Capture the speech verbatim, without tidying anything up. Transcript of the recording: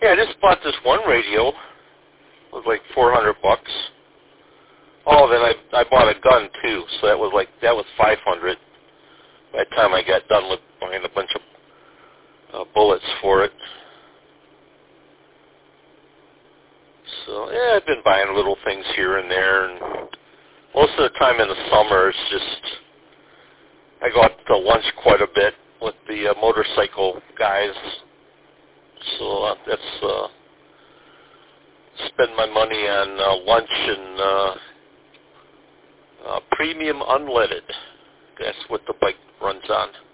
Yeah, I just bought this one radio. It was like four hundred bucks. Oh, then I I bought a gun too, so that was like that was five hundred. By the time I got done with buying a bunch of uh, bullets for it. So yeah, I've been buying little things here and there, and most of the time in the summer, it's just I go out to lunch quite a bit with the uh, motorcycle guys. So uh, that's uh, spend my money on uh, lunch and uh, uh, premium unleaded. That's what the bike runs on.